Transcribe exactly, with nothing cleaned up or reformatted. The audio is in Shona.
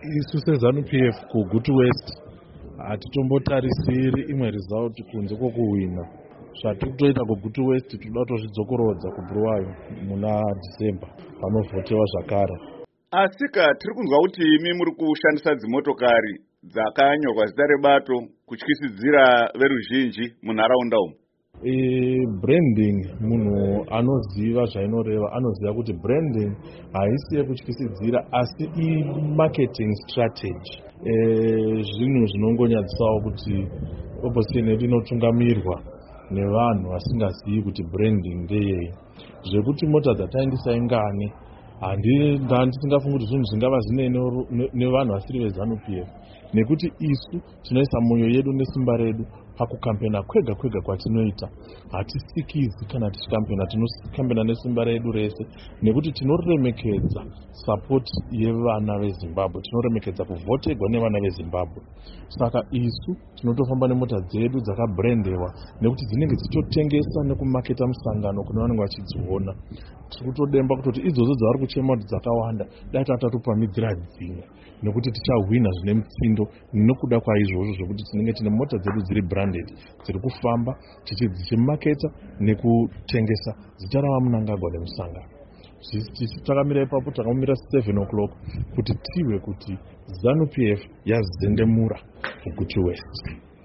isu seZANU-P F kuGutu West hatitombotarisiri imwe result kunze kwokuhwina. Zvatiri kutoita kuGutu West tinoda kutozvidzokorodza kuBulawayo muna December panovhotewa zvakare. Asika tiri kunzwa kuti imi muri kushandisa dzimotokari dzakanyorwa zita rebato kutyisidzira veruzhinji munharaunda umu. E, branding munhu anoziva zvainoreva anoziva kuti branding haisi yekutyisidzira asi i-marketing strategy. E, zvinhu zvinongonyadzisao kuti opposition yedu inotungamirwa nevanhu vasingazivi kuti branding ndeyei. Zvekuti mota dzataendesa ingani handisingafungi kuti zvinhu zvingava zvine nevanhu vasiri veZANU-P F nekuti isu tinoisa mwoyo yedu nesimba redu pakukampena kwega kwega kwatinoita. Hatisikizi kana tichikampena, tinokampena nesimba redu rese nekuti tinoremekedza support yevana veZimbabwe, tinoremekedza kuvhotegwa nevana veZimbabwe. Saka isu tinotofamba nemota dzedu dzakabrendewa nekuti dzinenge dzichitotengesa nekumaketa musangano kune vanenge vachidziona. Tiri kutodemba kutoti idzodzo dzavari kuchema kuti dzakawanda dai tatotopamidzira dzimwe nekuti tichahwina zvine mutsindo nekuda kwaizvozvo zvokuti tinenge tine mota dzedu dziri branded dziri kufamba dzichimaketa nekutengesa zita ravamunangagwa nemusangano. Takamira ipapo takamira seven o'clock kuti tiwe kuti ZANU-P F yazendemura kuGutu West.